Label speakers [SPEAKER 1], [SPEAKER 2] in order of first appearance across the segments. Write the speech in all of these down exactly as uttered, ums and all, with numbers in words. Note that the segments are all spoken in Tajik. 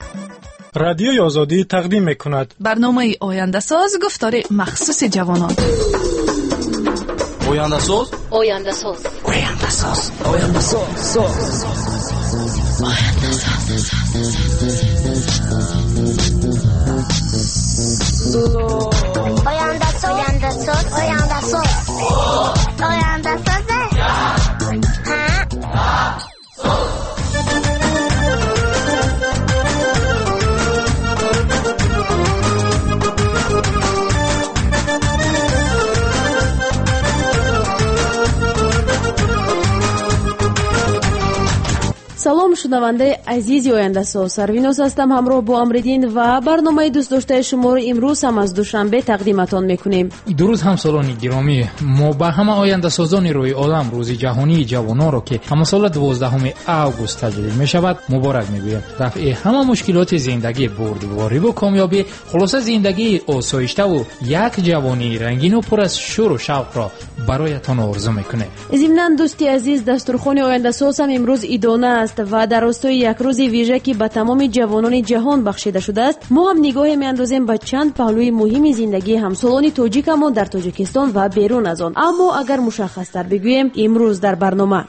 [SPEAKER 1] رادیوی آزادی تقدیم می‌کند
[SPEAKER 2] برنامه آینده ساز گفتار مخصوص جوانان.
[SPEAKER 3] آینده ساز
[SPEAKER 4] آینده ساز
[SPEAKER 3] آینده ساز آینده ساز
[SPEAKER 4] آینده ساز آینده ساز آینده ساز آینده ساز آینده ساز
[SPEAKER 5] салом шунавандаи азизи ояндасоз, Сарвинос ҳастам, ҳамроҳ бо Амриддин ва барномаи дӯстдоштаи шуморо имрӯз ҳам аз душанбе тақдиматон мекунем.
[SPEAKER 6] дуруд ҳамсолони гиромӣ, мо ба ҳама ояндасозони рӯи олам рӯзи ҷаҳонии ҷавононро ки ҳамасола дувоздаҳуми август таҷлил мешавад муборак мегӯем. рафъи ҳама мушкилоти зиндагӣ, бурдвориву комёбӣ, хулоса зиндагии осоиштаву як ҷавонии рангину пур аз шӯру шавқро бароятон орзу мекунем.
[SPEAKER 5] зимнан дӯсти азиз, дастурхони ояндасоз ҳам имрӯз идона аст ва дар ростои як рӯзи вижа ки ба тамоми ҷавонони ҷаҳон бахшида шудааст, мо ҳам нигоҳе меандозем ба чанд паҳлӯи муҳими зиндагии ҳамсолони тоҷикамон дар Тоҷикистон ва берун аз он. аммо агар мушаххастар бигӯем, имрӯз дар барнома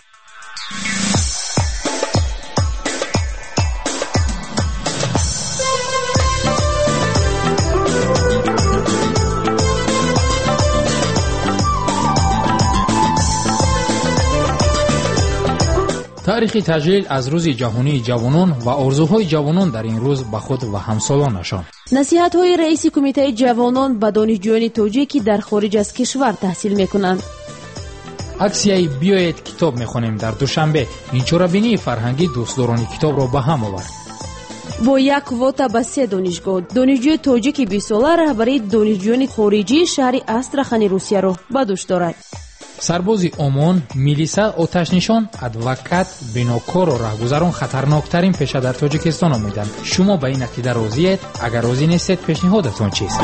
[SPEAKER 6] таърихи таҷлил аз рӯзи ҷаҳонии ҷавонон ва орзуҳои ҷавонон дар ин рӯз ба худ ва ҳамсолонашон.
[SPEAKER 5] насиҳатҳои раиси кумитаи ҷавонон ба донишҷӯёни тоҷик ки дар хориҷ аз кишвар таҳсил мекунанд.
[SPEAKER 6] аксияи биёед китоб мехонем дар душанбе инчорабинии фарҳангӣ дӯстдорони китобро ба ҳам овард.
[SPEAKER 5] бо як квота ба се донишгоҳ, донишҷӯи тоҷики бисола раҳбарии донишҷӯёни хориҷии шаҳри Астрахани Русияро ба дӯш дорад.
[SPEAKER 6] сарбози омон, милиса, оташнишон, адвокат, бинокору раҳгузарон хатарноктарин пеша дар Тоҷикистон омаданд. шумо ба ин ақида розиед? агар розӣ нестед, пешниҳодатон чист?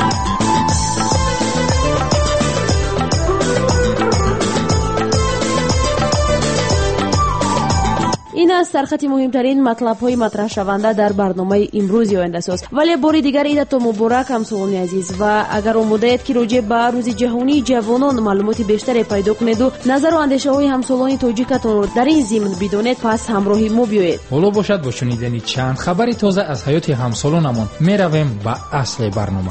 [SPEAKER 5] ин аст сархати муҳимтарин матлабҳои матраҳшаванда дар барномаи имрӯзи ояндасоз. вале бори дигар идатон муборак ҳамсолони азиз, ва агар омодаед ки роҷеъ ба рӯзи ҷаҳонии ҷавонон маълумоти бештаре пайдо кунеду назару андешаҳои ҳамсолони тоҷикатонро дар ин зимн бидонед, пас ҳамроҳи мо биёед.
[SPEAKER 6] ҳоло бошад бо шунидани чанд хабари тоза аз ҳаёти ҳамсолонамон меравем ба асли барнома.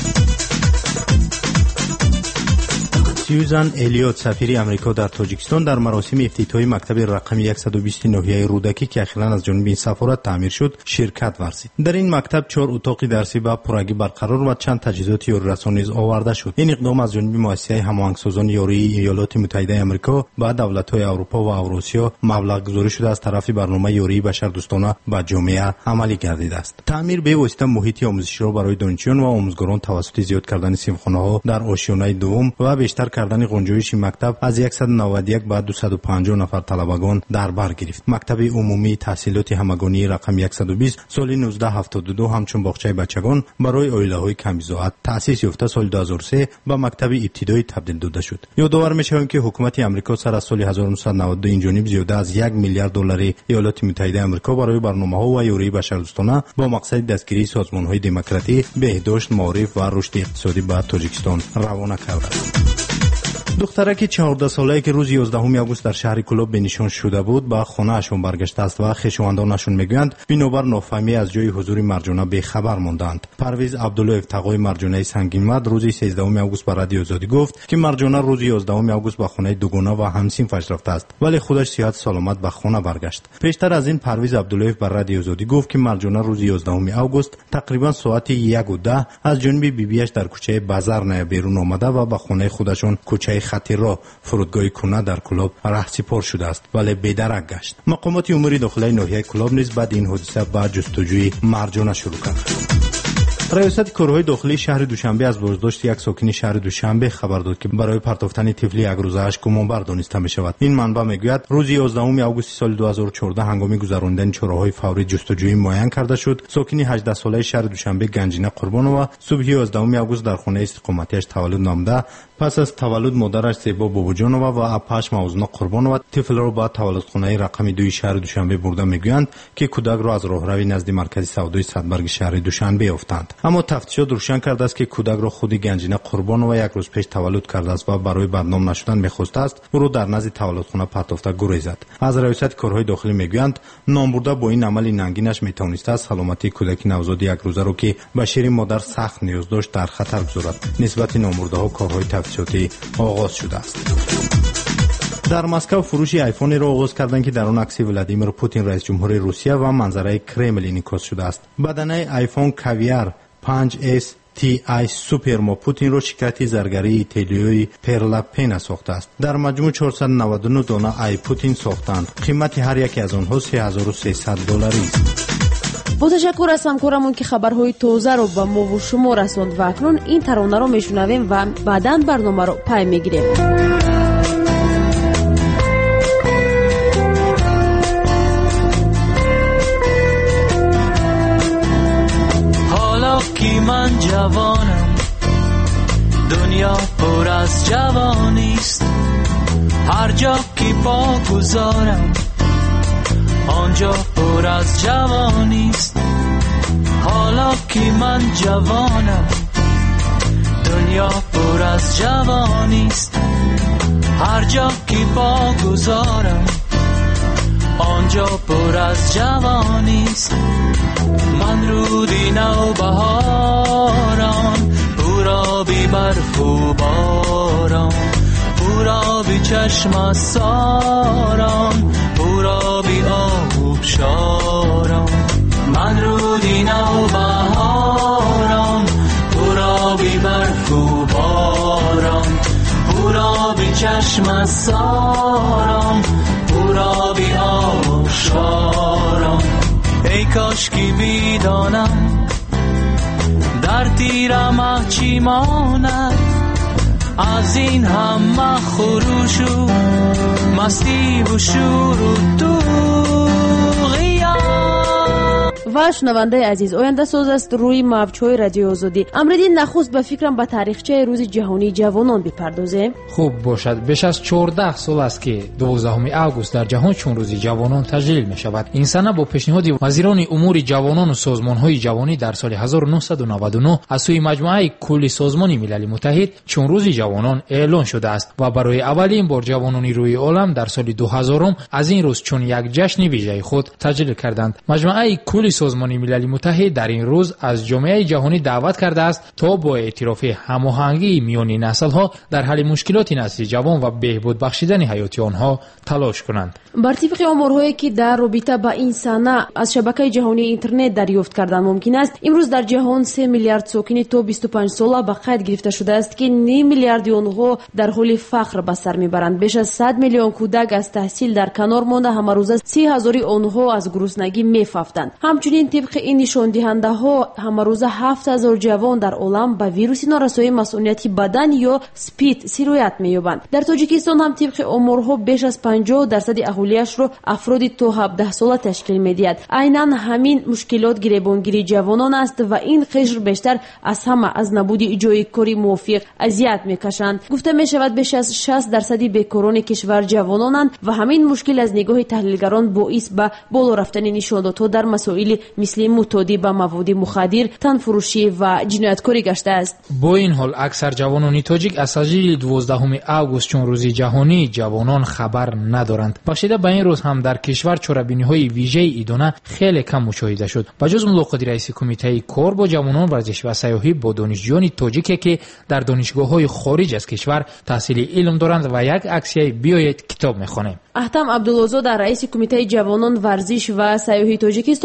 [SPEAKER 7] سیوزن الیوت سفیر آمریکا در تاجیکستان در مراسم افتتاحی مکتب رقم صد و بیست ناحیه رودکی که اخیراً از جانب این سفارت تعمیر شد شرکت ورزید. در این مکتب چهار اتاق درسی با پررنگی برقرار و چند تجهیزات یاری‌رسان نیز آورده شد. این اقدام از جانب مؤسسه هماهنگسازان یاری ایالات متحده آمریکا با دولت‌های اروپا و اوراسیا مبلغ گذاری شده از طرف برنامه یاری بشردوستانه به جامعه عملی گردیده است. تعمیر به واسطه محیط آموزشی را برای دانشجویان و آموزگاران توسط زیاد کردن صنفخانه‌ها در آشیانه دوم و بیشتر کردن گنجایش مکتب از صد و نود و یک به دویست و پنجاه نفر طلبگان در بر گرفت. مکتب عمومی تحصیلات همگانی رقم صد و بیست سال نوزده هفتاد و دو همچون باغچه بچگان برای عائله‌های کمیزاد تأسیس یافته سال دو هزار و سه به مکتب ابتدایی تبدیل داده شد. یادآور می‌شویم که حکومت آمریکا سر از سال هزار و نهصد و نود و دو این جانب زیاده از یک میلیارد دلار ایالات متحده آمریکا برای برنامه‌ها و یاری بشردوستانه با مقصد دستگیری سازمان‌های دموکراتی، بهداشت، معارف و رشد اقتصادی به تاجیکستان روانه کرده است. دخترک چهارده ساله که روز یازدهم آگوست در شهر کلاب بنشان شده بود به خانه‌اشان برگشته است و خویشاوندانشان میگویند بنابر نافهمی از جای حضور مرجانه بی‌خبر ماندند. پرویز عبدالله تقای مرجانه سنگین‌مرد روز سیزدهم آگوست به رادیو آزادی گفت که مرجانه روز یازدهم آگوست به خانه دوگانه و همسنفش رفته است ولی خودش صحت سلامت به خانه برگشت. پیشتر از این پرویز عبدالله به رادیو آزادی گفت که مرجانه روز یازدهم آگوست تقریبا ساعت یک و ده از جانب بیبیش در کوچه بازار نه بیرون آمده و به خانه خودشان کوچه خطی را فرودگاه کونه در کلاب رهسپار شده است ولی بی‌درک گشت. مقامات امور داخلی ناحیه کلاب نیز بعد این حادثه با جستجوی مرجانه شروع کرد. ریاست کارهای داخلی شهر دوشنبه از بازداشت یک ساکن شهر دوشنبه خبر داد که برای پرتافتن طفل یک روزه‌اش گمانبر دانسته می‌شود. این منبع میگوید روز یازدهم آگوست سال دو هزار و چهارده هنگام گذراندن چراهای فوری جستجویی معین کرده شد ساکن هجده ساله شهر دوشنبه گنجینه قربانова صبح یازدهم آگوست در خانه استقامتیش تولد نامده پس از تولد مادرش زیبا بابوجانова و اپاش موزونه قربانова طفل را به تولدخانه رقم دو شهر دوشنبه برده میگویند که کودک را از راهروی نزد مرکز سودای صدبرگ شهر دوشنبه یافتند. اما تفتیشات روشن کرده است که کودک را خود گنجینه قربانova یک روز پیش تولد کرده است و برای بدنام نشدن میخواسته است او را در نزد تولدخانه پرتافته گریزد. از ریاست کارهای داخلی میگویند نام برده با این عمل ننگینش میتوانسته است سلامتی کودک نوزاد یک روزه را که به شیر مادر سخت نیاز داشت در خطر گذارد. نسبت نام برده ها کارهای تفتیشاتی آغاز شده است. در مسکو فروش آیفون را آغاز کردند که در آن عکس ولادیمیر پوتین رئیس جمهور روسیه و منظره کرملین عکاس شده است. بدنه آیفون کویر پنج اس تی آی سوپرما پوتین را شرکت زرگری ایتالیایی پرلا پنا ساخته است. در مجموع چهارصد و نود و نه دانه آی پوتین ساختند. قیمت هر یک از آنها سه هزار و سیصد دلاری است.
[SPEAKER 5] با تشکر از همکارمون که خبرهای تازه رو به ما و شما رسوند و اکنون این ترانه رو میشنویم و بعداً برنامه رو پای میگیریم.
[SPEAKER 8] حالا که من جوانم دنیا پر از جوانیست هر جا که پا گذارم آنجا پر از جوانیست حالا که من جوانم دنیا پر از جوانیست هر جا که پا گذارم آنجا پر از جوانیست من رودی نو بهاران پورا بی برف و باران پورا بی چشم ساران پورا بی آب شاران من رودی نو بهاران پورا بی برف و باران پورا بی چشم ساران پورا بی آب شاران ای کاش که میدانم در تیرم چی ماند از این همه خروش و مستی و شور و دوغیا.
[SPEAKER 5] و شنونده عزیز آینده ساز است روی موج‌های رادیو آزادی. امروز نخست به فکرم به تاریخچه روز جهانی جوانان بپردازیم.
[SPEAKER 6] خوب باشد. بیش از چهارده سال است که دوازدهم آگوست در جهان چون روز جوانان تجلیل می شود. این سنه با پیشنهاد وزیران امور جوانان و سازمان‌های جوانی در سال هزار و نهصد و نود و نه از سوی مجموعه کل سازمان ملل متحد چون روز جوانان اعلان شده است و برای اولین بار جوانان روی عالم در سال دو هزار از این روز چون یک جشن ویژه خود تجلیل کردند. مجموعه کل سازمان ملل متحد در این روز از جامعه جهانی دعوت کرده است تا با اعتراف هماهنگی میان نسل‌ها در حل مشکلات نسل جوان و بهبود بخشیدن حیات آنها تلاش کنند.
[SPEAKER 5] بر طبق آمارهایی که در رابطه با این سنه از شبکه جهانی اینترنت دریافت کردن ممکن است امروز در جهان سه میلیارد ساکن تا بیست و پنج ساله به قید گرفته شده است که نیم میلیارد آنها در حال فقر به سر میبرند. بیش از صد میلیون کودک از تحصیل در کنار مانده همه روزه سی هزار آنها از گرسنگی میفافتند. همچنین طبق این نشان دهنده ها همه روزه هفت هزار جوان در عالم با ویروس نارسایی مسئولیت بدن یا سپید سیرویت مییابند. در تاجیکستان هم طبق آمارها بیش از پنجاه درصد اهالیش را افراد تا هفده ساله تشکیل میدهد. عیناً همین مشکلات گریبانگیری جوانان است و این قشر بیشتر از همه از نبود جای کاری موافق اذیت میکشند. گفته میشود بیش از شصت درصد بیکاران کشور جوانانند و همین مشکل از نگاه تحلیلگران باعث به بالا رفتن نشانات‌ها در مسائل مثل معتادی به مواد مخدر، تنفروشی و جنایتکاری گشته است.
[SPEAKER 6] با این حال اکثر جوانان تاجیک از تجلیل دوازدهم آگوست چون روز جهانی جوانان خبر ندارند. بخشیده به این روز هم در کشور چرابینی‌های ویژه ایدانه خیلی کم مشاهده شد. به جز ملاقات رئیس کمیته کار با جوانان ورزش و سیاحی با دانشجویان تاجیک که در دانشگاه‌های خارج از کشور تحصیل علم دارند و یک عکسیه بیایید کتاب می‌خوانیم.
[SPEAKER 5] احتم عبدالعزا در رئیس کمیته جوانان ورزش و سیاحی تاجیکستان روز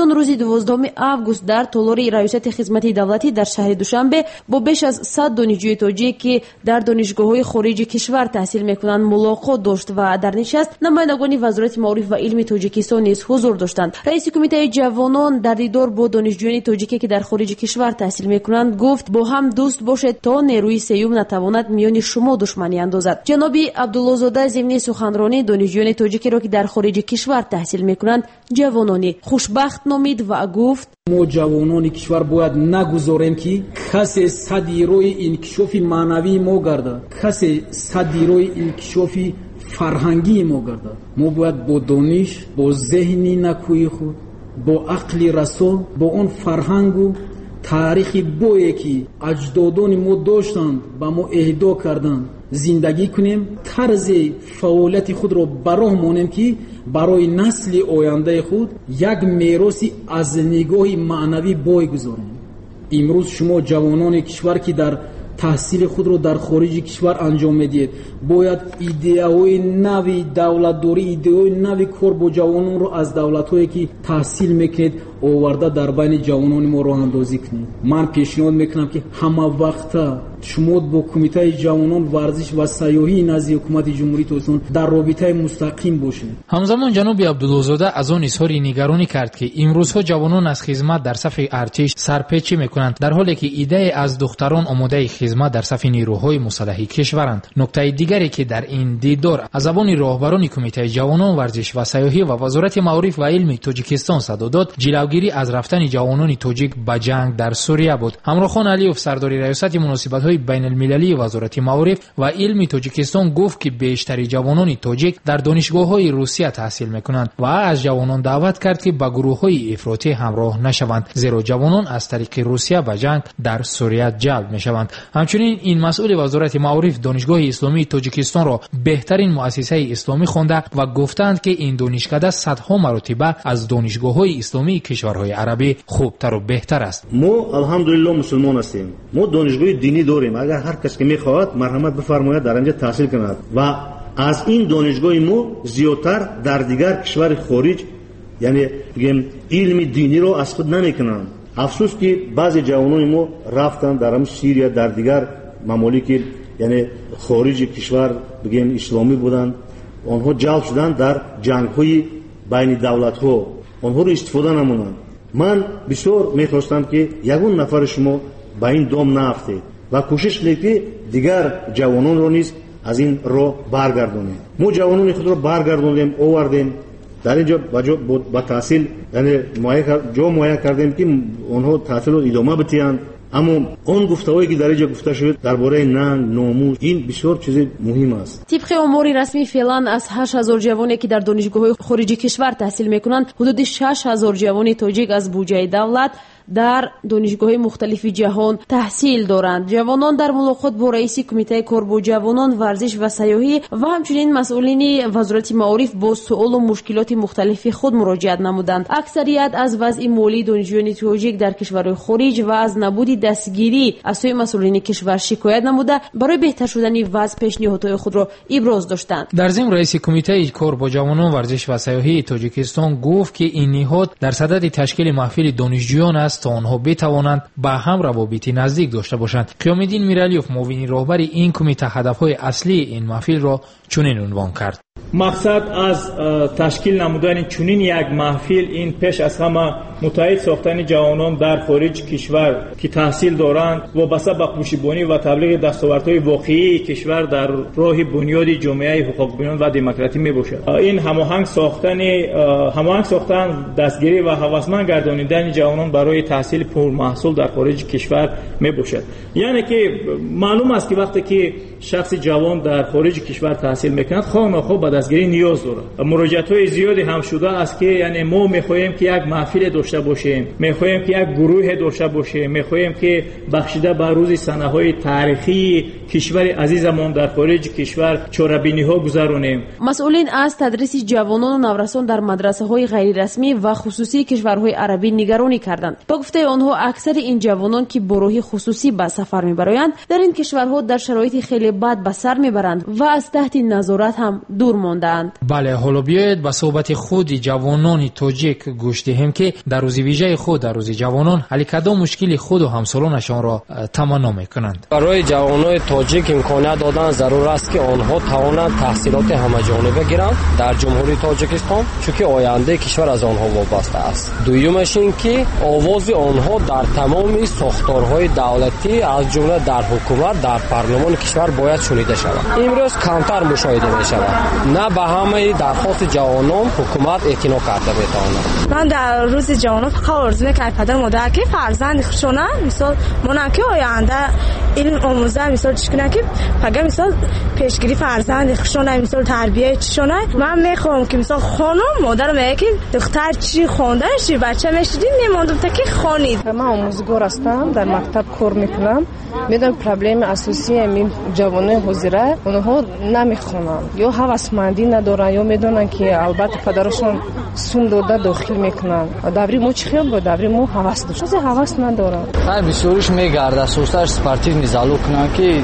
[SPEAKER 5] دوازدهم август дар толори раёсати хизмати давлатӣ дар шаҳри Душанбе бо беш аз сад донишҷӯи тоҷик ки дар донишгоҳҳои хориҷи кишвар таҳсил мекунанд мулоқот дошт ва дар нишаст намояндагони вазорати маориф ва илми Тоҷикистон низ ҳузур доштанд. раиси кумитаи ҷавонон дар дидор бо донишҷӯёни тоҷике ки дар хориҷи кишвар таҳсил мекунанд гуфт: бо ҳам дӯст бошед то нерӯи сеюм натавонад миёни шумо душманӣ андозад. ҷаноби Абдуллозода зимни суханронӣ донишҷӯёни тоҷикеро ки дар хориҷи кишвар таҳсил мекунанд ҷавонони хушбахт номид ва гуфт:
[SPEAKER 9] мо ҷавонони кишвар бояд нагузорем ки касе садирои инкишофи маънавии мо гардад, касе садирои инкишофи фарҳангии мо гардад. мо бояд бо дониш, бо зеҳни накӯи худ, бо ақли расо, бо он фарҳангу таърихи бое ки аҷдодони мо доштанд ба мо эҳдо карданд зиндагӣ кунем, тарзи фаъолияти худро ба роҳ монем ки барои насли ояндаи худ як мероси аз нигоҳи маънавӣ бой гузорем. имрӯз шумо ҷавонони кишвар ки дар таҳсили худро дар хориҷи кишвар анҷом медиҳед, бояд идеяҳои нави давлатдорӣ, идеяҳои нави кор бо ҷавононро аз давлатҳое ки таҳсил мекунед оварда дар байни ҷавонони мо роҳандозӣ кунед. ман пешниҳод мекунам ки ҳамавақта шумо бо кумитаи ҷавонон варзиш ва сайёҳии назди ҳукумати ҷумҳурии Тоҷикистон дар робитаи мустақим бошед.
[SPEAKER 6] ҳамзамон ҷаноби Абдуллозода аз он изҳори нигаронӣ кард ки имрӯзҳо ҷавонон аз хизмат дар сафи артиш сарпечӣ мекунанд, дар ҳоле ки идеяи аз духтарон омодаи хизмат дар сафи нирӯҳои мусаллаҳи кишваранд. нуктаи дигаре ки дар ин дидор аз забони роҳбарони кумитаи ҷавонон варзиш ва сайёҳӣ ва вазорати маориф ва илми Тоҷикистон садо дод, ҷилавгирӣ аз рафтани ҷавонони тоҷик ба ҷанг дар Сурия буд. ҳамрохон Алиев, сардори раёсати муносибатҳои байналмилалии вазорати маориф ва илми Тоҷикистон гуфт ки бештари ҷавонони тоҷик дар донишгоҳҳои Русия таҳсил мекунанд ва аз ҷавонон даъват кард ки ба гурӯҳҳои ифротӣ ҳамроҳ нашаванд, зеро ҷавонон аз тариқи Русия ба ҷанг дар Сурия ҷалб мешаванд. ҳамчунин ин масъули вазорати маориф донишгоҳи исломии Тоҷикистонро беҳтарин муассисаи исломӣ хонда ва гуфтанд ки ин донишкада садҳо маротиба аз донишгоҳҳои исломии кишварҳои арабӣ хубтару беҳтар аст.
[SPEAKER 10] мо алҳамдулиллоҳ мусулмон ҳастем. мо донишгоҳи динӣ дорем. агар ҳар кас ки мехоҳад марҳамат бифармояд дар анҷа таҳсил кунад ва аз ин донишгоҳи мо зиёдтар дар дигар кишвари хориҷ, яъне бигем илми диниро аз худ намекунанд. афсус ки баъзе ҷавонони мо рафтанд дар ҳамин Сирия, дар дигар мамолики яъне хориҷи кишвар бигем исломӣ буданд, онҳо ҷалб шуданд дар ҷангҳои байни давлатҳо, онҳоро истифода намонанд. ман бисёр мехостам ки ягон нафари шумо ба ин дом наафтед ва кӯшиш кунед ки дигар ҷавононро низ аз ин роҳ баргардонед. мо ҷавонони худро баргардонем, овардем дар ин ҷо ба таҳсил, яъне ҷо муайян кардем ки онҳо таҳсилро идома битиҳанд. аммо он гуфтаҳое ки дар инҷо гуфта шуд дар бораи нанг, номус, ин бисёр чизи муҳим аст.
[SPEAKER 5] тибқи омори расмӣ феълан аз ҳашт ҳазор ҷавоне ки дар донишгоҳҳои хориҷи кишвар таҳсил мекунанд, ҳудуди шаш ҳазор ҷавони тоҷик аз буҷаи давлат дар донишгоҳҳои мухталифи ҷаҳон таҳсил доранд. ҷавонон дар мулоқот бо раиси кумитаи кор бо ҷавонон, варзиш ва сайёҳӣ ва ҳамчунин масъулини вазорати маориф бо суолу мушкилоти мухталифи худ муроҷиат намуданд. аксарият аз вазъи молии донишҷӯёни тоҷик дар кишварҳои хориҷ ва аз набуди дастгирӣ аз сӯи масъулини кишвар шикоят намуда, барои беҳтар шудани вазъ пешниҳодҳои худро иброз доштанд.
[SPEAKER 6] дар зим раиси кумитаи кор бо ҷавонон, варзиш ва сайёҳии Тоҷикистон гуфт ки ин ниҳод дар садади ташкили маҳфили донишҷӯён аст то онҳо битавонанд ба ҳам равобити наздик дошта бошанд. қиёмиддин Миралиев, муовини роҳбари ин кумита, ҳадафҳои аслии ин маҳфилро чунин унвон кард.
[SPEAKER 11] мақсад аз ташкил намудани чунин як маҳфил ин пеш аз ҳама муттаҳид сохтани ҷавонон дар хориҷи кишвар ки таҳсил доранд, вобаста ба пушибонӣ ва таблиғи дастовардҳои воқеии кишвар дар роҳи бунёди ҷомеаи ҳуқуқбинон ва демократӣ мебошад. ин ҳамоҳанг сохтани ҳамоҳанг сохтан, дастгирӣ ва ҳавасманд гардонидани ҷавонон барои таҳсили пурмаҳсул дар хориҷи кишвар мебошад. яъне ки маълум аст ки вақте ки шахси ҷавон дар хориҷи кишвар таҳсил мекунад, хоҳ нохоҳ ба дастгирӣ ниёз дорад. муроҷиатҳои зиёде ҳам шуда аст ки яъне мо мехоҳем ки як маҳфиле дошта бошем, мехоҳем ки як гурӯҳе дошта бошем, мехоҳем ки бахшида ба рӯзи санаҳои таърихии кишвари азизамон дар хориҷи кишвар чорабиниҳо гузаронем.
[SPEAKER 5] масъулин аз тадриси ҷавонону наврасон дар мадрасаҳои ғайрирасмӣ ва хусусии кишварҳои арабӣ нигаронӣ карданд. ба гуфтаи онҳо, аксари ин ҷавонон ки бо роҳи хусусӣ ба сафар мебароянд, дар ин кишварҳо дар шароити хеле бад ба сар мебаранд ва аз таҳти назорат ҳам дур монанд. монданд.
[SPEAKER 6] بله، حالا بیایید به صحبت خود جوانان تاجیک گوش دهیم که در روز ویژه خود، در روز جوانان، علی کدام مشکل خود و همسالانشان را تمنا میکنند.
[SPEAKER 12] برای جوانان تاجیک امکانیت دادن ضرور است که آنها توانند تحصیلات همه‌جانبه گیرند در جمهوری تاجیکستان، چون که آینده کشور از آنها وابسته است. دومش این که آواز آنها در تمام ساختارهای دولتی از جمله در حکومت، در پارلمان کشور باید شنیده شود. امروز کمتر مشاهده می شود. نه به همه درخواست جوانان حکومت اعتنا کرده میتواند.
[SPEAKER 13] من در روز جوانان فقط آرزو میکنم پدر مادر که فرزندشون مثلا منم که آینده علم آموزه مثلا چیکنه که فقط مثلا پیشگیری فرزندشون مثلا تربیت چشونه. من میخوام که مثلا خانم مادر میگه که دختر چی خونده چی بچه میشدی میموندم تا که خوانید.
[SPEAKER 14] من آموزگار هستم، در مکتب کار میکنم. میدونم پرابلم اساسی این جوانان حاضره اونها نمیخونن یا هوسمندی ندارن یا میدونن که البته پدرشون سوم داده داخل میکنن. دوری مو چی خیلی با دوری مو هوس داشت. چیزی هوس ندارن.
[SPEAKER 12] هر بسیارش میگرده سوستر سپارتیو میزالو کنن که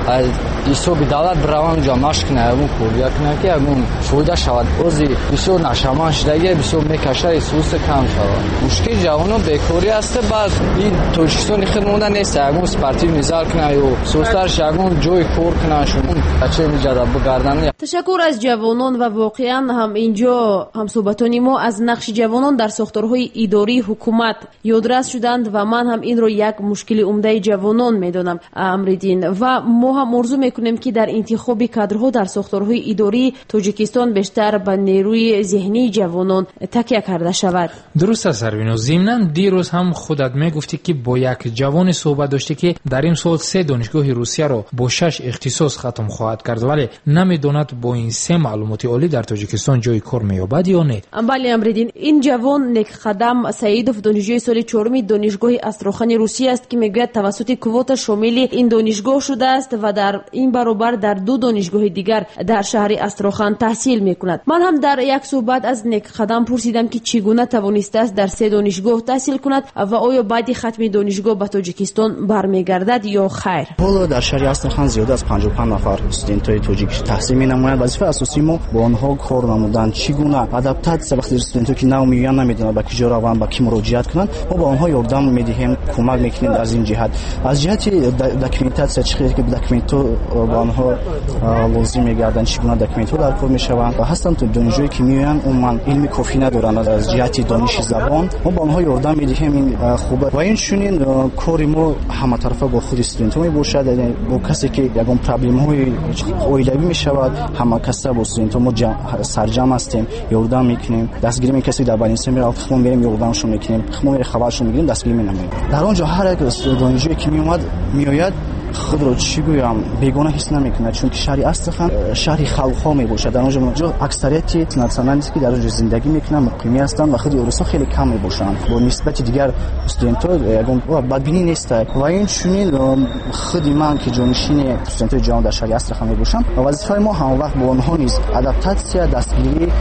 [SPEAKER 12] ایسو به دولت بروان جامعش کنه اون کوریا کنه که اون فایده شود. اوزی بسیار نشمان شده بسیار میکشه ایسوس کم شود. مشکل جوانان بیکاری است. بعد این تاجیکستان خود مونده نیست. اون سپارتیو میزال کنه یا سوسترش اون جای کور کنه شون بچه میجاده بگردن.
[SPEAKER 5] تشکر از جوانان و واقعا هم اینجا هم صحبتانی ما از نقش جوانان در ساختارهای اداری حکومت یادرس شدند و من هم این رو یک مشکل عمده جوانان میدونم امریدین و ما هم آرزو میکنیم که در انتخاب کادرها در ساختارهای اداری تاجیکستان بیشتر به نیروی ذهنی جوانان تکیه کرده شود.
[SPEAKER 6] درست است سروینو. ضمناً دیروز هم خودت میگفتی که با یک جوان صحبت داشتی که در این سال سه دانشگاه روسیه رو با شش اختصاص ختم خواهد کرد، ولی نمیدوند با این سه معلومات عالی در تاجیکستان جای کار مییابد یا نه.
[SPEAKER 5] بله امریدین، این جوان نیک قدم سعیدوف دانشجوی سال چهارم دانشگاه استراخان روسیه است که میگوید توسط کوتا شامل این دانشگاه شده است و در این برابر در دو دانشگاه دیگر در شهر استراخان تحصیل میکند. من هم در یک صحبت از نیک قدم پرسیدم که چگونه توانسته است در سه دانشگاه تحصیل کند و آیا بعد ختم دانشگاه به تاجیکستان برمیگردد یا خیر.
[SPEAKER 15] حالا در شهر استراخان زیاد از پنجاه و پنج نفر استودنتای تاجیک تحصیل می‌نمایند. وظیفه اساسی ما با آنها کار نمودن، چگونه ادپتاسیون وقتی استودنتایی که نو میان نمیدونن با کی جا روند با کی مراجعت کنند، ما با آنها یاردم میدهیم، کمک میکنیم از این جهت. از جهت داکیومنتاسیون چیزی که داکیومنتو با آنها لازم میگردن، چگونه داکیومنتو در کار میشوند و هستن تو دانشجویی که میان عموما علمی کافی ندارن از جهت دانش زبان، ما با آنها یاردم میدهیم. این خوبه و این چنین کاری ما همه طرفه با خود استودنت می باشد. با کسی که یگان پرابلم های اویلوی میشود همه کس با استودنت ما سرجم هستیم، یاردم میکنیم. دستگیری می کسی در بالینسه میره خودمون میریم یاردمشون میکنیم، خودمون خبرشون میگیریم، دستگیری مینماییم. در اونجا هر یک دانشجویی که میومد میآید خود رو چی گویم بیگانه حس نمیکنه، چون که شهر استراخان شهر خلق‌ها میباشد. در اونجا اکثریت ناسیونالیستی که در اونجا زندگی میکنن مقیمی هستند و خود روسا خیلی کم میباشند با نسبت دیگر استودنت‌ها. یگان بدبینی نیست و این چنین خود من که جانشین استودنت‌های جوان در شهر استراخان میباشم و وظیفه ما هم وقت با آنها نیز ادپتاسیون دستگیری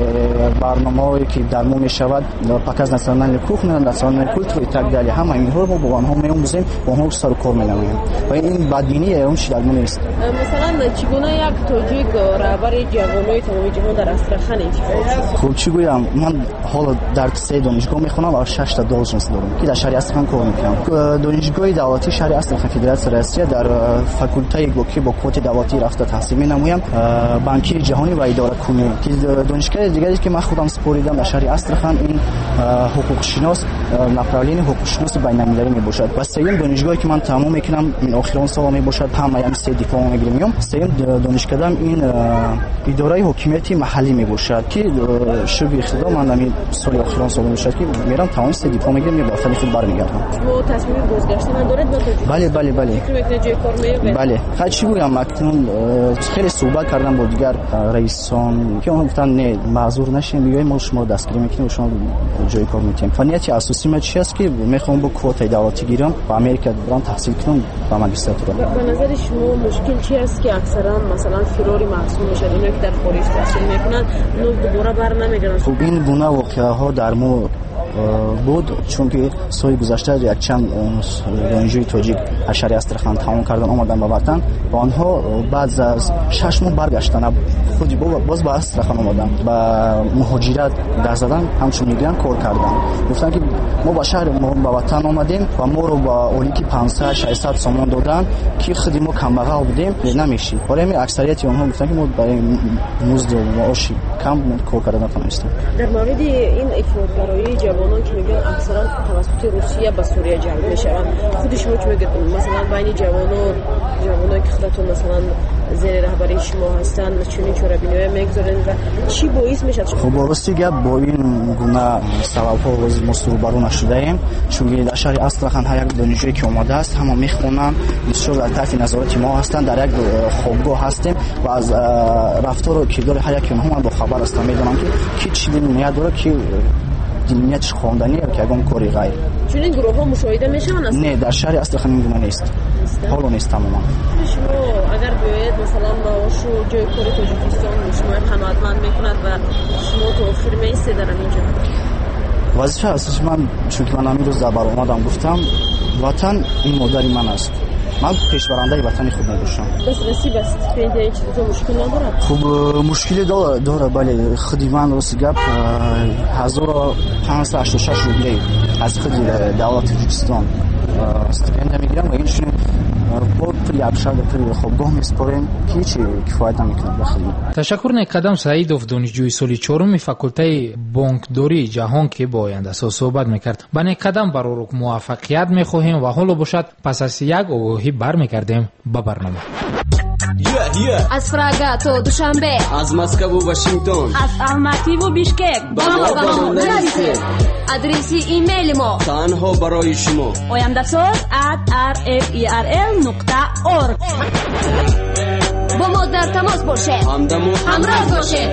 [SPEAKER 15] برنامه‌ای که در ما میشود پاکاز ناسیونال کوخن ناسیونال کلتور تگدالی هم اینها رو با آنها میآموزیم، با آنها سر کار می‌نماییم. این بدبینی اون چیز در ما نیست.
[SPEAKER 5] مثلا چگونه یک تاجیک رهبر جوانای تمام جهان در استراخان انتخاب شد؟
[SPEAKER 15] خب چی گویم، من حالا در سه دانشگاه میخونم و شش تا دانشجو دارم که در شهر استراخان کار میکنم. دانشگاه دولتی شهر استراخان فدراسیون روسیه در فاکولته گوکی با کوت دولتی رفته تحصیل مینمویم، بانکی جهانی و اداره کنی که دانشگاه دیگری که من خودم سپاریدم در شهر استراخان این حقوق شناس نفرالین حقوق شناس بین‌المللی میباشد. و سوم دانشگاهی که من تمام میکنم این آخرین سال می باشد، همه هم سه دیپلم میگیرم. سوم دانشکدم این اداره حکومتی محلی می باشد که شبیه اقتدار من همین سال آخرین سال میشد که میرم تمام سه دیپلم میگیرم و بعد خود برمیگردم.
[SPEAKER 5] شما تصمیم بازگشتن دارید به تاجیکستان؟
[SPEAKER 15] بله بله بله.
[SPEAKER 5] فکر میکنید جای کار میابید؟
[SPEAKER 15] بله. خیلی چی بگم، اکنون خیلی صحبت کردم با دیگر رئیسان که اون گفتن نه معذور نشین، میگیم ما شما دستگیری میکنیم، شما جای کار میتیم. فنیت اساسی من چی است که میخوام با کوتای دولتی گیرم و امریکا برام تحصیل کنم و ماجستراتور.
[SPEAKER 5] به نظر شما مشکل چی است که اکثرا مثلا فراری محسوب میشه؟ اینا که در خارج تحصیل میکنن نو دوباره بر نمیگردن.
[SPEAKER 15] خب این گونه واقعه ها در ما буд, чунки соли гузашта якчанд донишҷӯи тоҷик аз шаҳри Астрахан тамом кардан омадан ба ватан ва онҳо баъд аз шаш моҳ баргаштанд, худи боз ба Астрахан омаданд, ба муҳоҷират даст задан, ҳамчун мигрант кор карданд. гуфтанд ки мо ба шаҳри мо ба ватан омадем ва моро ба олики панҷсад шашсад сомон доданд ки худи мо камбағал будем, намешим. Барои ҳамин аксарияти онҳо гуфтанд ки мо барои музду ва оши кам кор карда натонистем.
[SPEAKER 5] дар мавриди ин эҳтиётгароии ҷавонон ки мегӯянд аксаран тавассути Русия ба Сурия ҷалб мешаванд, худи шумо чӣ мегӯед? Масалан байни ҷавонон ҷавононе ки худатон масалан зери раҳбарии шумо ҳастанд, чунин чорабиниҳое мегузоранд ва чӣ боис мешавад?
[SPEAKER 15] Хуб, рости гап бо ин гуна сабабҳо мо рӯбарӯ нашудаем, чунки дар шаҳри Астрахан ҳар як донишҷӯе ки омадааст ҳама мехонанд, бисёр дар таҳти назорати мо ҳастанд, дар як хобгоҳ ҳастем ва аз рафтору кирдори ҳар яки онҳо ман бохабар ҳастам, медонам ки ки чӣ ният дорад, ки ниятиш хонданӣ ки ягон кори ғайр.
[SPEAKER 5] Чунин гурӯҳҳо мушоҳида мешаванд?
[SPEAKER 15] Не, дар шаҳри Астрахан ин гуна нест. ҳоло нест тамоман.
[SPEAKER 5] шумо агар биёед масалан ба ошу ҷои кори Тоҷикистон шумо қаноатманд мекунад ва шумо то охир меистед дар ҳамин ҷо?
[SPEAKER 15] вазифа асоси ман, чунки ман ҳамин рӯз дар баромадам гуфтам, ватан ин модари ман аст. ман пешбарандаи ватани худ мебошам.
[SPEAKER 5] дастрасӣ ба стипендияи чизо мушкил надорад?
[SPEAKER 15] хуб, мушкиле дорад, бале. худи ман рости гап ҳазору панҷсад ҳаштоду шаш рубли аз худи давлати Тоҷикистон стипендия мегирам ва ин чунин бо пули абшар пули хобгоҳ месупорем ки ҳеч кифоят намекунад ба худмон.
[SPEAKER 6] ташаккур некадам Саидов, донишҷӯи соли чорumi факултаи бонкдории ҷаҳон ки бо Ояндасоз суҳбат мекард. Ба некадам барорук муваффақият мехоҳем ва ҳоло бошад пас аз як огоҳӣ бармегардем ба барнома.
[SPEAKER 16] аз Прага то Душанбе,
[SPEAKER 17] аз Москву Вашингтон,
[SPEAKER 16] аз Алмативу Бишкек ба мо ба мо нарасед. адреси имейли мо
[SPEAKER 17] танҳо барои шумо
[SPEAKER 16] oyandasоз at r f e r l нуқта org. бо мо дар тамос бошед, ҳамроҳ бошед.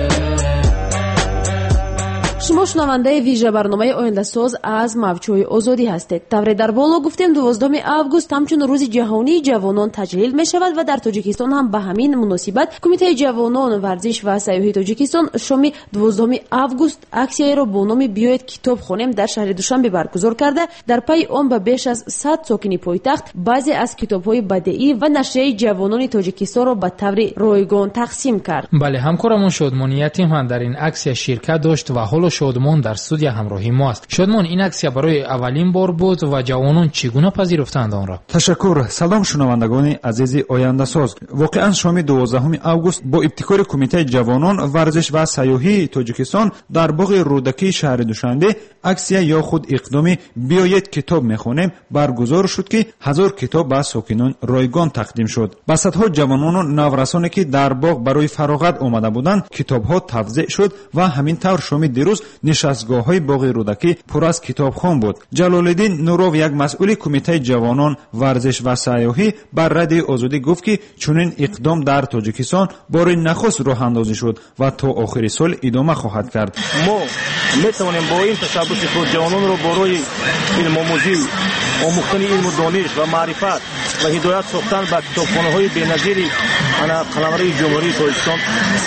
[SPEAKER 5] шумо шунавандаи вижа барномаи Ояндасоз аз мавҷҳои озодӣ ҳастед. тавре дар боло гуфтем дувоздуҳуми август ҳамчун рӯзи ҷаҳонии ҷавонон таҷлил мешавад ва дар Тоҷикистон ҳам ба ҳамин муносибат Кумитаи ҷавонон, варзиш ва сайёҳии Тоҷикистон шоми дувоздуҳуми август аксияеро бо номи биёед китоб хонем дар шаҳри Душанбе баргузор карда, дар пайи он ба беш аз сад сокини пойтахт баъзе аз китобҳои бадеӣ ва нашрияи ҷавонони Тоҷикистонро ба таври ройгон тақсим кард.
[SPEAKER 6] бале, ҳамкорамон Шодмониятим ҳам дар ин аксия ширкат дошт ва ҳоло Шодмон дар студия ҳамроҳи мо аст. Шодмон, ин аксия барои аввалин бор буд ва ҷавонон чӣ гуна пазируфтанд онро?
[SPEAKER 18] ташаккур. салом шунавандагони азизи Ояндасоз. воқеан шоми дувоздаҳуми август бо ибтикори Кумитаи ҷавонон, варзиш ва сайёҳии Тоҷикистон дар боғи Рӯдакии шаҳри Душанбе аксия ё худ иқдоми биёед китоб мехонем баргузор шуд ки ҳазор китоб ба сокинон ройгон тақдим шуд. ба садҳо ҷавонону наврасоне ки дар боғ барои фароғат омада буданд китобҳо тавзеъ шуд ва ҳамин тавр шоми дирӯз нишастгоҳҳои боғи Рӯдакӣ пур аз китобхон буд. Ҷалолиддин Нуров, як масъули Кумитаи ҷавонон, варзиш ва сайёҳӣ, бар радиои Озодӣ гуфт ки чунин иқдом дар Тоҷикистон бори нахуст роҳандозӣ шуд ва то охири сол идома хоҳад кард.
[SPEAKER 10] мо метавонем бо ин ташаббуси худ ҷавононро борои илмомӯзӣ, омӯхтани илму дониш ва маърифат ва ҳидоят сохтан ба китобхонаҳои беназири қаламраи ҷумҳурии Тоҷикистон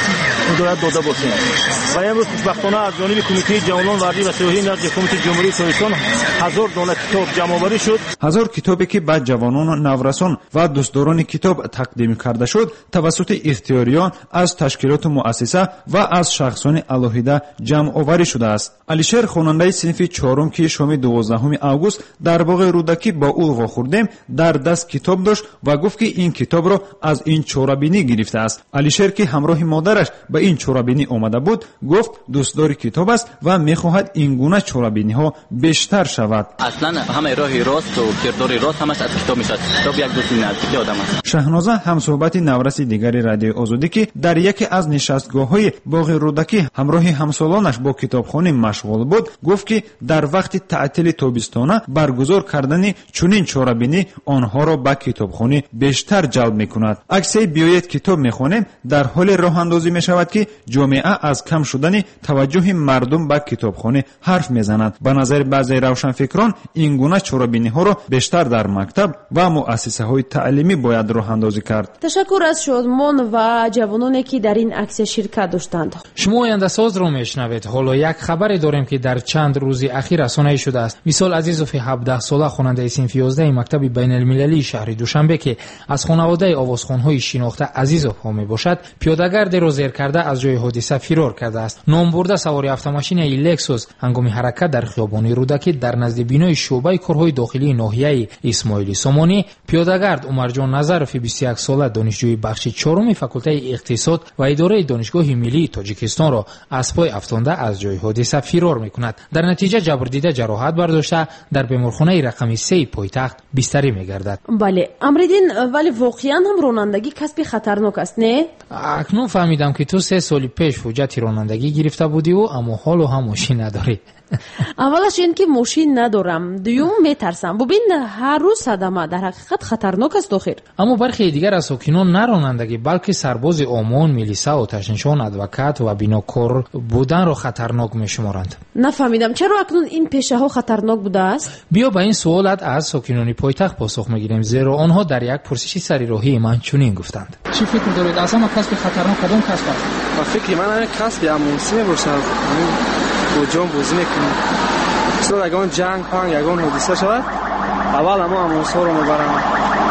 [SPEAKER 10] ҳидоят дода бошем. ва имрӯз хушбахтона аз ҷониби Кумитаи ҷавонон, варзиш ва сайёҳӣ назди Ҳукумати ҷумҳурии Тоҷикистон ҳазор дона китоб ҷамъоварӣ шуд.
[SPEAKER 18] ҳазор китобе ки ба ҷавонону наврасон ва дӯстдорони китоб тақдим карда шуд тавассути ихтиёриён аз ташкилоту муассиса ва аз шахсони алоҳида ҷамъоварӣ шудааст. Алишер, хонандаи синфи чорум ки шоми дувоздаҳуми август дар боғи Рӯдакӣ ба ӯ вохӯрдем, дар даст китоб дошт ва гуфт ки ин китобро аз ин чорабинӣ гирифтааст. Алишер, ки ҳамроҳи модараш ба ин чорабинӣ омада буд, гуфт дӯстдори китоб аст ва мехоҳад ин гуна чорабиниҳо бештар шавад.
[SPEAKER 19] аслан ҳамаи роҳи росту кирдори рост ҳамаш аз китоб мешавад. китоб як дӯсти наздики одам аст.
[SPEAKER 18] Шаҳноза, ҳамсӯҳбати навраси дигари радиои Озодӣ, ки дар яке аз нишастгоҳҳои боғи Рӯдакӣ ҳамроҳи ҳамсолонаш бо китобхонӣ машғул буд, гуфт ки дар вақти таътили тобистона баргузор кардани чунин чорабинӣ онҳоро ба китобхонӣ бештар ҷалб мекунад. аксияи биёед بیاید کتاب میخوانیم در حال راه اندازی میشود که جامعه از کم شدن توجه مردم به کتابخانه حرف میزنند. به نظر بعضی روشنفکران این گونه چاره‌بینی ها را بیشتر در مکتب و مؤسسه های تعلیمی باید راه اندازی کرد.
[SPEAKER 5] تشکر از شادمان و جوانانی که در این اکسیه شرکت داشتند.
[SPEAKER 6] شما آینده ساز رو میشنوید. حالا یک خبری داریم که در چند روز اخیر رسانه‌ای شده است. مثال عزیزوف هفده ساله خواننده صنف یازده مکتب بین المللی شهر دوشنبه که از خانواده آوازخوان‌های شناخته عزیزوف ها میباشد، پیاده‌گرد را زیر کرده از جای حادثه فرار کرده است. نام برده سوار اتومبیل لکسوس هنگام حرکت در خیابان رودکی در نزد بینای شعبه کارهای داخلی ناحیه اسماعیلی سامانی، پیاده‌گرد عمرجان نظروف بیست و یک ساله دانشجوی بخش چهارم فاکولته اقتصاد و اداره دانشگاه ملی تاجیکستان را از پای افکنده از جای حادثه فرار میکند. در نتیجه جبر دیده جراحت برداشته در بیمارخانه رقم سه پایتخت بستری میگردد.
[SPEAKER 5] بله امریدین، ولی واقعا هم رانندگی کسب خطرناک است نه؟
[SPEAKER 6] اکنون فهمیدم که تو سه سال پیش حجت رانندگی گرفته بودی و اما حالا هم ماشین نداری.
[SPEAKER 5] اولش این که ماشین ندارم، دوم میترسم. ببین هر روز صدمه در حقیقت خطرناک است آخر.
[SPEAKER 6] اما برخی دیگر از ساکنان نه رانندگی بلکه سرباز امن، میلیسا، آتش‌نشان، ادوکات و بیناکار بودن را خطرناک میشمارند.
[SPEAKER 5] نفهمیدم چرا اکنون این پیشه ها خطرناک بوده است؟
[SPEAKER 6] بیا به این سوالات از ساکنان پایتخت پاسخ میگیریم، زیرا آنها در یک پرسش سری راهی من چنین گفتند.
[SPEAKER 20] چی فکر دارید از همه کسب خطرناک کدام کسب است؟ فکر من همین کسب امونسی میباشد. با جان بازی میکنم. مثلا اگر جنگ پنگ اگر حادثه شود اول اما امونسا رو میبرم.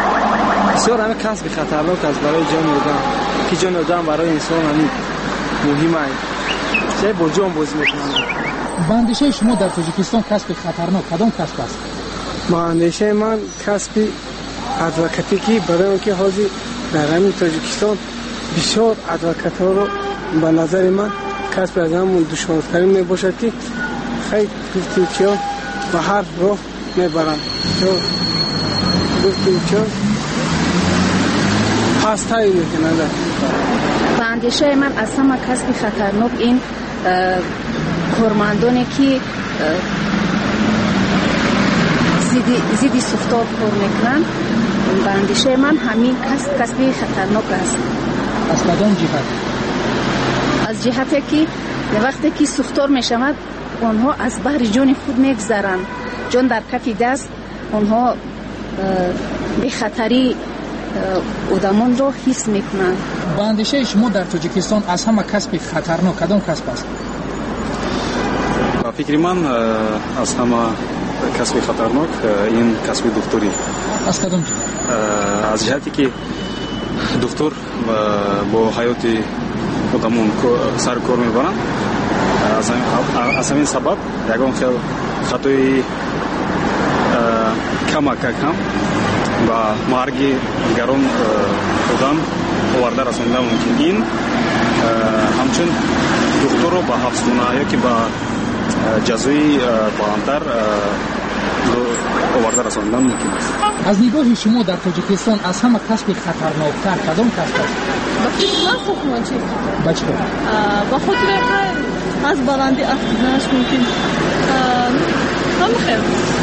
[SPEAKER 20] بسیار همه کسب خطرناک است برای جان آدم که جان آدم برای انسان همین مهمه. چه با جان بازی میکنم.
[SPEAKER 6] اندیشه شما در تاجیکستان کسب خطرناک کدام کسب است؟
[SPEAKER 20] اندیشه من کسب ادوکاتی که برای اینکه حاضر در همین تاجیکستان بسیار ادوکات ها رو به نظر من کسب از همون دشوارترین می باشد که خیلی گفتیم چیا و هر راه می برند چیا گفتیم چیا پستایی می کنند.
[SPEAKER 21] و اندیشه من از همه کسب خطرناک این کارمندانی که زیدی سفتار کار میکنند. و اندیشه من همین کسب کسب خطرناک است.
[SPEAKER 6] از کدام جهت؟
[SPEAKER 21] از جهتی که وقتی که سوختار می شود آنها از بحر جان خود میگذرند. جان در کف دست آنها به خطری آدمان را حس میکنند.
[SPEAKER 6] با اندیشه شما در تاجیکستان از همه کسب خطرناک کدام کسب است؟
[SPEAKER 22] با فکر من از همه کسب خطرناک این کسب دکتری.
[SPEAKER 6] از کدام جهت؟
[SPEAKER 22] از جهتی که دکتر با حیات خودمون سر کار میبرند. از همین سبب یکان خیلی خطای کم کم و مرگی دیگران آدم آورده رسانده ممکن. این همچون دکتر رو به حبس کنه یا که به جزای بالاتر آورده رسانده ممکن است.
[SPEAKER 6] از نگاه شما در تاجیکستان از همه کسب خطرناکتر کدام کسب است؟
[SPEAKER 23] بخاطر من سخنان چی؟
[SPEAKER 6] بچه
[SPEAKER 23] با خاطر از بلندی افتادنش ممکن هم خیر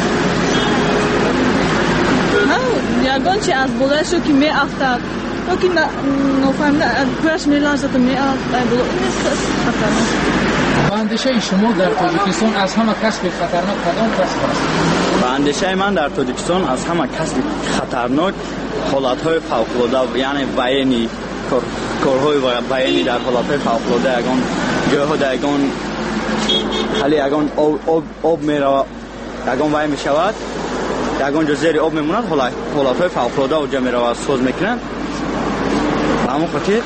[SPEAKER 23] هم یگان چی از بلندشو که می افتاد یا که نفهمده پرش می لرزد می افتاد این نیست خطرناک.
[SPEAKER 6] با اندیشه شما در تاجیکستان از همه کسب خطرناک کدام کسب است؟
[SPEAKER 19] با اندیشه من در تاجیکستان از همه کسب خطرناک حالتهای فوق‌العاده یعنی بیانی کارهای بیانی در حالتهای فوق‌العاده یگان جایها در یگان خالی یگان آب آب میرود یگان وای میشود یگان جا زیر آب میموند حالتهای فوق‌العاده اونجا میرود سوز میکنند. اما خاطر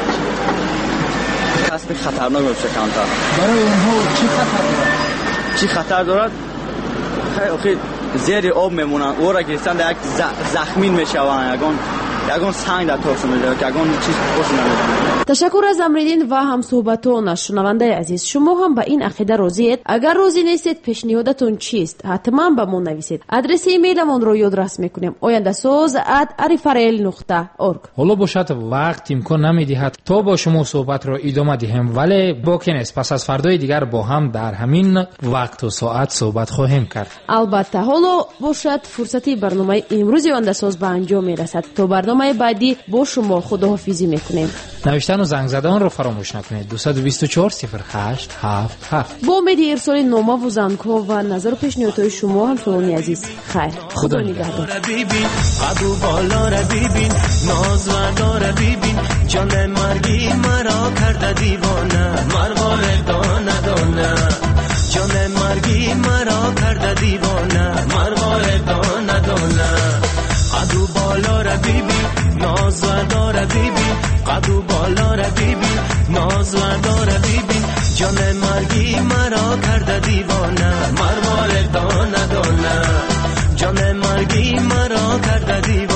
[SPEAKER 19] کسب خطرناک میشه کمتر.
[SPEAKER 6] برای اونها چی خطر دارد؟
[SPEAKER 19] چی خطر دارد؟ خیلی آخه زیر آب میمونن او را گرفتن در یک زخمین میشوند یگان یگان سنگ در تاس میده یگان چیز خوش نمیده.
[SPEAKER 5] تشکر از امریدین و هم صحبتانش. شنونده عزیز شما هم به این عقیده راضیید؟ اگر راضی نیستید پیشنهادتون چیست؟ حتما به ما نویسید. آدرس ایمیلمون رو یادداشت میکنیم آینده ساز ات ارفرل نقطه اورگ.
[SPEAKER 6] حالا باشد وقت امکان نمیدهد تا با شما صحبت را ادامه دهیم، ولی باکی نیست پس از فردای دیگر با هم در همین وقت و ساعت صحبت خواهیم کرد.
[SPEAKER 5] البته حالا باشد فرصتی برنامه امروز آینده ساز به انجام میرسد. تا برنامه برنامه بعدی با شما خداحافظی میکنیم.
[SPEAKER 6] نوشتن و زنگ زدن رو فراموش نکنید. دو دو چهار صفر هشت هفت هفت.
[SPEAKER 5] با امید ارسال نامه و زنگ‌ها و نظر و پیشنهادهای شما همسایگان عزیز. خیر، خدا نگهدار.
[SPEAKER 1] ببین قدو بالا را ببین، ناز و داره ببین، جان مرگی مرا کرده دیوانه، مروار دانه دانه. جان مرگی مرا کرده دیوانه، مروار دانه دانه. قدو بالا را ببین، ناز و داره ببین، قدو بالا را ببین، ناز و داره ببین، جان مرگی مرا کرده دیوانه، مروار دانه دانه. جان مرگی مرا کرده دیوانه.